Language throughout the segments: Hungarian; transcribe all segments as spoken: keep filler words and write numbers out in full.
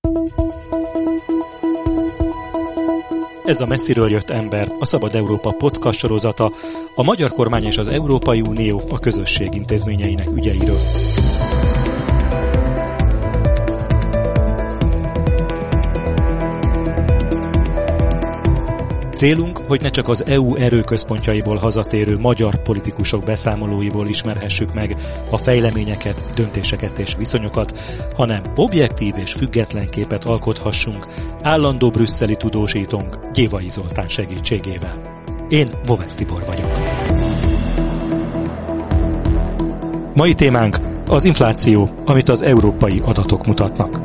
Ez a Messziről jött ember, a Szabad Európa podcast sorozata, a magyar kormány és az Európai Unió a közösség intézményeinek ügyeiről. Célunk, hogy ne csak az é u erőközpontjaiból hazatérő magyar politikusok beszámolóiból ismerhessük meg a fejleményeket, döntéseket és viszonyokat, hanem objektív és független képet alkothassunk állandó brüsszeli tudósítónk Gyévai Zoltán segítségével. Én Vovesz Tibor vagyok. Mai témánk az infláció, amit az európai adatok mutatnak.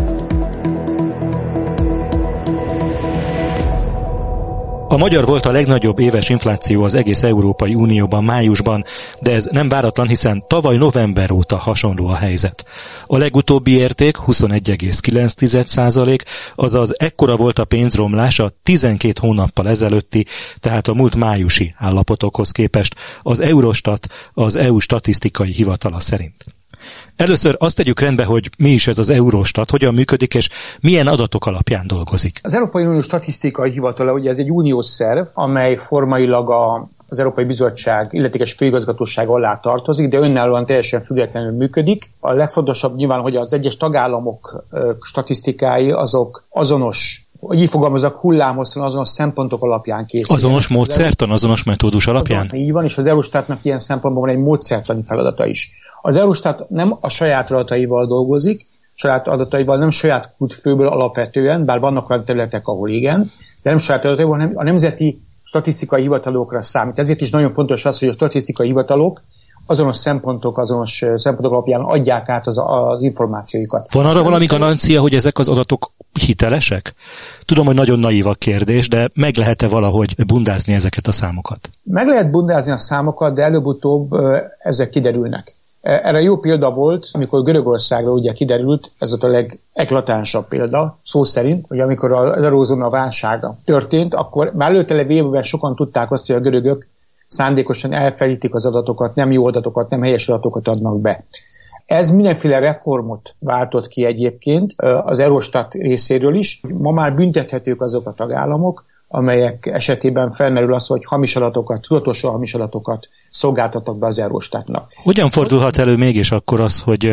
A magyar volt a legnagyobb éves infláció az egész Európai Unióban májusban, de ez nem váratlan, hiszen tavaly november óta hasonló a helyzet. A legutóbbi érték huszonegy egész kilenc százalék, azaz ekkora volt a pénzromlás a tizenkét hónappal ezelőtti, tehát a múlt májusi állapotokhoz képest az Eurostat, az é u statisztikai hivatala szerint. Először azt tegyük rendbe, hogy mi is ez az Eurostat, hogyan működik, és milyen adatok alapján dolgozik. Az Európai Unió Statisztikai Hivatala, ugye ez egy uniós szerv, amely formailag a, az Európai Bizottság illetékes főigazgatóság alá tartozik, de önállóan teljesen függetlenül működik. A legfontosabb nyilván, hogy az egyes tagállamok statisztikái azok azonos, hogy így fogalmazok, hullámhosszan azonos szempontok alapján készülnek. Azonos módszertan, azonos metódus alapján? Azon, így van, és az Eurostatnak ilyen szempontból van egy módszertani feladata is. Az Eurostat nem a saját adataival dolgozik, saját adataival nem saját kútfőből alapvetően, bár vannak olyan területek, ahol igen, de nem saját adataival, hanem a nemzeti statisztikai hivatalokra számít. Ezért is nagyon fontos az, hogy a statisztikai hivatalok azonos szempontok, azonos szempontok alapján adják át az, az információikat. Van arra valami garancia, hogy ezek az adatok hitelesek? Tudom, hogy nagyon naív a kérdés, de meg lehet-e valahogy bundázni ezeket a számokat? Meg lehet bundázni a számokat, de előbb-utóbb ezek kiderülnek. Erre jó példa volt, amikor Görögországra ugye kiderült, ez a legeklatánsabb példa, szó szerint, hogy amikor az eurózóna válsága történt, akkor már előtte levő évben sokan tudták azt, hogy a görögök szándékosan elfelejtik az adatokat, nem jó adatokat, nem helyes adatokat adnak be. Ez mindenféle reformot váltott ki egyébként az Eurostat részéről is. Ma már büntethetők azok a tagállamok, amelyek esetében felmerül az, hogy hamis adatokat, tudatosan hamis adatokat szolgáltatnak be az Eurostatnak. Hogyan fordulhat elő mégis akkor az, hogy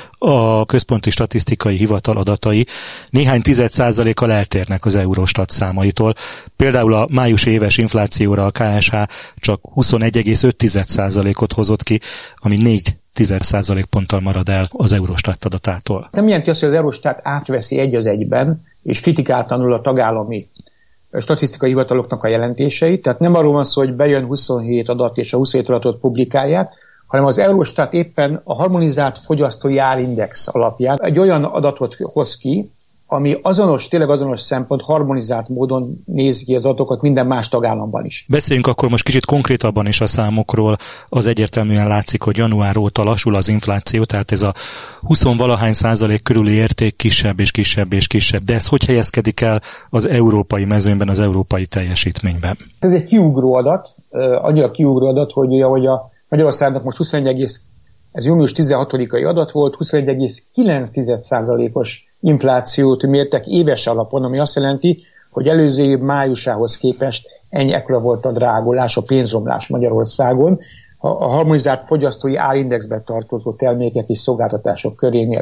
a Központi Statisztikai Hivatal adatai néhány tized százalékkal eltérnek az Eurostat számaitól? Például a májusi éves inflációra a ká es há csak huszonegy egész öt százalékot hozott ki, ami négy tized százalékponttal marad el az Eurostat adatától. Nem jelenti azt, hogy az Eurostat átveszi egy az egyben, és kritikátlanul a tagállami statisztikai hivataloknak a jelentéseit, tehát nem arról van szó, hogy bejön huszonhét adat és a huszonhét adatot publikálják, hanem az Eurostat éppen a harmonizált fogyasztói árindex alapján egy olyan adatot hoz ki, ami azonos, tényleg azonos szempont, harmonizált módon nézi ki az adatokat minden más tagállamban is. Beszéljünk akkor most kicsit konkrétabban is a számokról. Az egyértelműen látszik, hogy január óta lassul az infláció, tehát ez a húsz-valahány százalék körüli érték kisebb és kisebb és kisebb. De ez hogy helyezkedik el az európai mezőnyben, az európai teljesítményben? Ez egy kiugró adat, annyira kiugró adat, hogy ugye, hogy a Magyarországnak most huszonegy, ez június tizenhatodikai adat volt, huszonegy egész kilenc százalékos inflációt mértek éves alapon, ami azt jelenti, hogy előző év májusához képest ennyi ekkora volt a drágulás, a pénzromlás Magyarországon, a harmonizált fogyasztói árindexbe tartozó termékek és szolgáltatások körénél.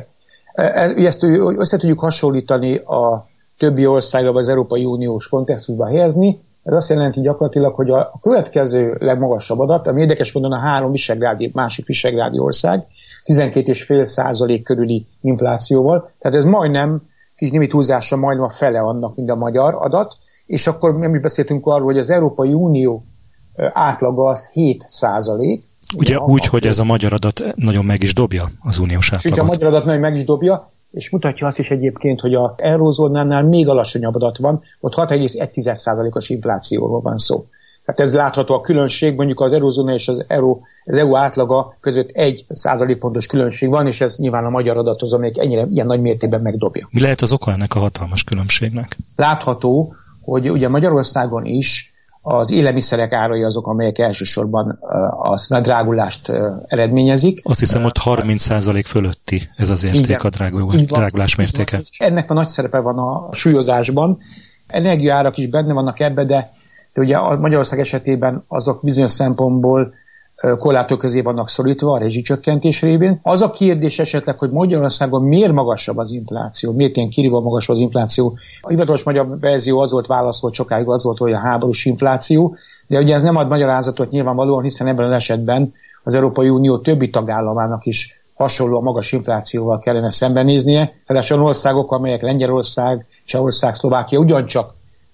Ezt össze tudjuk hasonlítani a többi országra, vagy az Európai Uniós kontextusba helyezni. Ez azt jelenti gyakorlatilag, hogy a következő legmagasabb adat, ami érdekes módon a három visegrádi, másik visegrádi ország, tizenkét egész öt százalék körüli inflációval, tehát ez majdnem, kis némi túlzással majdnem a fele annak, mint a magyar adat, és akkor nem is beszéltünk arról, hogy az Európai Unió átlaga az hét százalék. Ugye úgy, hogy ez a magyar adat nagyon meg is dobja az uniós átlagot. És a magyar adat nagyon meg is dobja, és mutatja azt is egyébként, hogy az eurózónánál még alacsonyabb adat van, ott hat egész egy százalékos inflációról van szó. Tehát ez látható a különbség, mondjuk az eurózóna és az, euró, az é u átlaga között egy százalékpontos különbség van, és ez nyilván a magyar adathoz, amelyik ennyire ilyen nagy mértékben megdobja. Mi lehet az oka ennek a hatalmas különbségnek? Látható, hogy ugye Magyarországon is az élelmiszerek árai azok, amelyek elsősorban a drágulást eredményezik. Azt hiszem, ott harminc százalék fölötti ez az érték, igen, a drágulás, drágulás mértéke. Ennek a nagy szerepe van a súlyozásban. Energiaárak is benne vannak ebbe, de, de ugye a Magyarország esetében azok bizonyos szempontból korlátok közé vannak szorítva a rezsicsökkentés révén. Az a kérdés esetleg, hogy Magyarországon miért magasabb az infláció, miért ilyen kirívóan magas az infláció. A hivatalos magyar verzió az volt válasz, hogy sokáig az volt, hogy a háborús infláció, de ugye ez nem ad magyarázatot nyilvánvalóan, hiszen ebben az esetben az Európai Unió többi tagállamának is hasonló magas inflációval kellene szembenéznie. Ráadásul országok, amelyek Lengyelország, Csehország, Szlovákia ugyancsak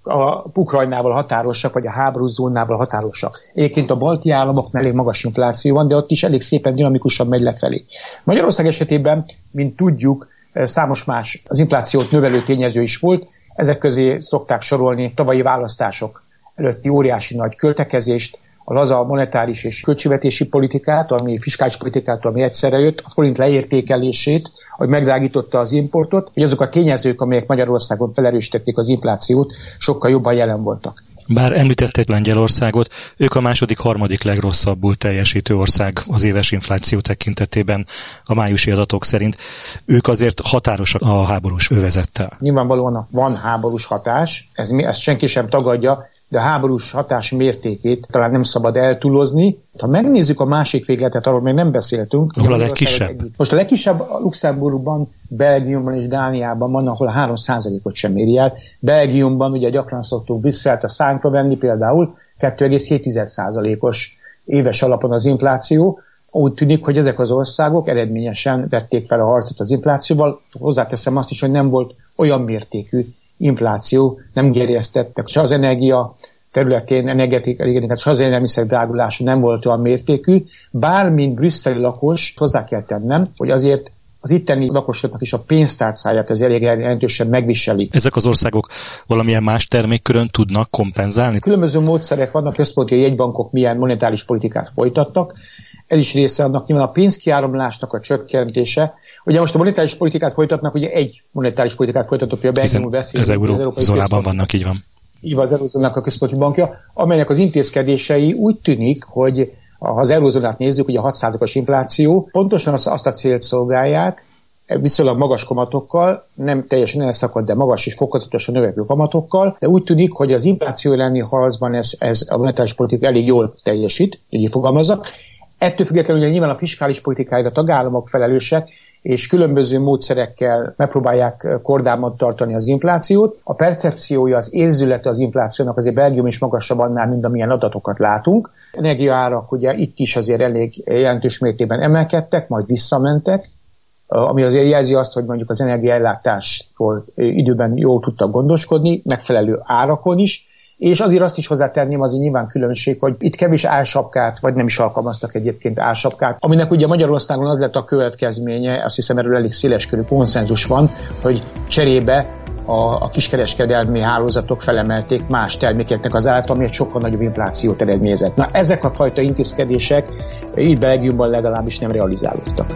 a Ukrajnával határosak, vagy a háborús zónával határosak. Egyébként a balti államoknál elég magas infláció van, de ott is elég szépen dinamikusan megy lefelé. Magyarország esetében, mint tudjuk, számos más az inflációt növelő tényező is volt. Ezek közé szokták sorolni tavalyi választások előtti óriási nagy költekezést, a laza monetáris és költségvetési politikát, ami fiskális politikát, ami egyszerre jött, a forint leértékelését, hogy megdrágította az importot, hogy azok a tényezők, amelyek Magyarországon felerősítették az inflációt, sokkal jobban jelen voltak. Bár említették Lengyelországot, ők a második, harmadik legrosszabbul teljesítő ország az éves infláció tekintetében a májusi adatok szerint. Ők azért határosak a háborús övezettel. Nyilvánvalóan van háborús hatás, ez, ezt senki sem tagadja, de a háborús hatás mértékét talán nem szabad eltúlozni. Ha megnézzük a másik végletet, arról még nem beszéltünk. Ahol a legkisebb? Most a legkisebb a Luxemburgban, Belgiumban és Dániában van, ahol a három százalékot sem éri el. Belgiumban ugye gyakran szoktuk Brüsszelt a szánkra venni, például kettő egész hét százalékos éves alapon az infláció. Úgy tűnik, hogy ezek az országok eredményesen vették fel a harcot az inflációval. Hozzáteszem azt is, hogy nem volt olyan mértékű infláció, nem gerjesztettek. Se az energia területén, energetikát, se az élelmiszer drágulása nem volt olyan mértékű, bár mint brüsszeli lakos hozzá kell tennem, hogy azért az itteni lakosoknak is a pénztárcáját az elég jelentősen megviselik. Ezek az országok valamilyen más termékkörön tudnak kompenzálni? Különböző módszerek vannak, központi jegybankok milyen monetáris politikát folytattak. Ez is része annak, nyilván a pénzkiáramlásnak a csökkentése. Ugye most a monetáris politikát folytatnak, ugye egy monetáris politikát folytatott, hogy a Belgium beszél. Az eurózónában vannak, így van. Így van, az eurózónának a központi bankja, amelynek az intézkedései úgy tűnik, hogy ha az eurózónát nézzük, ugye a hat százalékos infláció, pontosan azt a célt szolgálják, viszonylag magas kamatokkal, nem teljesen elszakadt, de magas és fokozatosan növekvő kamatokkal, de úgy tűnik, hogy az infláció elleni harcban ez, ez a monetáris politika elég jól teljesít, így fogalmazzak. Ettől függetlenül ugye nyilván a fiskális politikáért a tagállamok felelősek, és különböző módszerekkel megpróbálják kordában tartani az inflációt. A percepciója, az érzülete az inflációnak azért Belgium is magasabb annál, mint amilyen adatokat látunk. Energiaárak ugye itt is azért elég jelentős mértékben emelkedtek, majd visszamentek, ami azért jelzi azt, hogy mondjuk az energiaellátásról időben jól tudtak gondoskodni, megfelelő árakon is, és azért azt is hozzátenném, azért nyilván különbség, hogy itt kevés álsapkát, vagy nem is alkalmaztak egyébként álsapkát, aminek ugye Magyarországon az lett a következménye, azt hiszem erről elég széleskörű konszenzus van, hogy cserébe a, a kiskereskedelmi hálózatok felemelték más termékeknek az árat, ami egy sokkal nagyobb inflációt eredményezett. Na ezek a fajta intézkedések így Belgiumban legalábbis nem realizálódtak.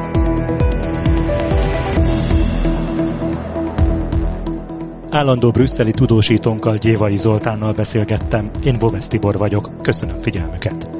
Állandó brüsszeli tudósítónkkal, Gyévai Zoltánnal beszélgettem. Én Bovesz Tibor vagyok. Köszönöm figyelmüket!